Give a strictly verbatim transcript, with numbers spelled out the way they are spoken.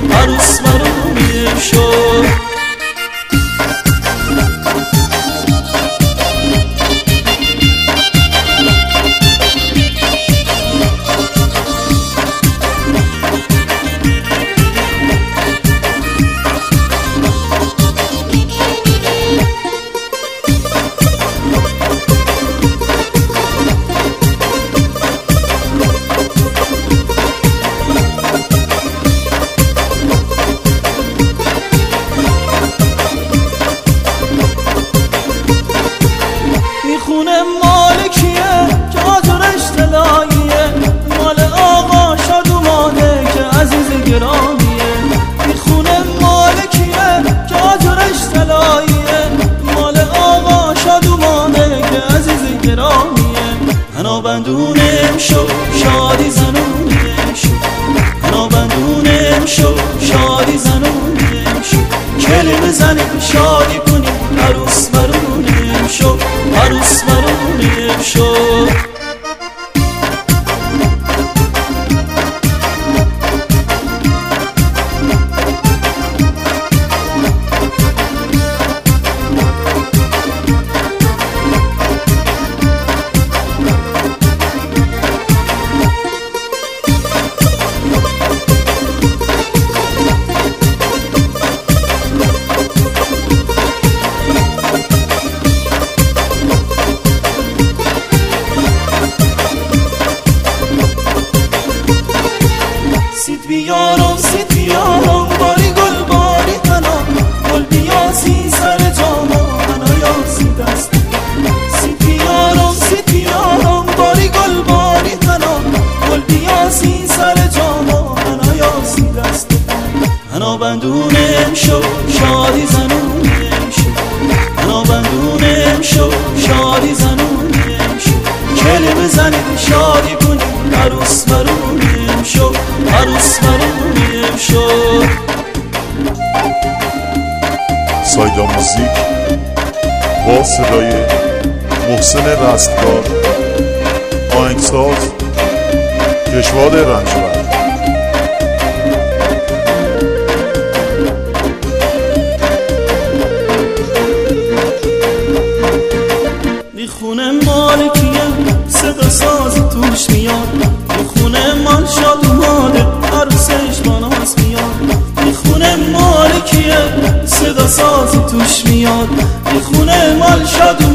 عروس مرونیم شد. خونه مال کیه که آجرش طلاییه؟ مال آقا شادومانه که عزیز گرامیه. این خونه مال کیه که آجرش طلاییه؟ مال آقا شادومانه که عزیز گرامیه. انا بندونم شو شادی زنونم شو، انا بندونم شو شادی زنونم شو. کلمه زنیم شادی کنیم عروس مرونیم شو، عروس مرونیم شو. سید بیارم سید بیارم باری گل باری تنام، گل بیاسی سر جاما هنا یاسی دست. سید بیارم سید بیارم باری گل باری تنام، گل بیاسی سر جاما هنا یاسی دست. هنا بندونم شو شادی زنونم شو، هنا بندونم شو شادی زنونم شو. کلمه زنیم شادی کنیم عروس مرونیم شو، عروس مرونیم شو. سایدا موزیک با صدای محسن رستگار، آهنگساز کشواد رنجبر. دی خونه مال کیه صدا سازی توش میاد؟ دی خونه مال شادومانه عروسش با ناز میاد. دی خونه مال کیه صدا سازی توش میاد؟ دی خونه مال شادومانه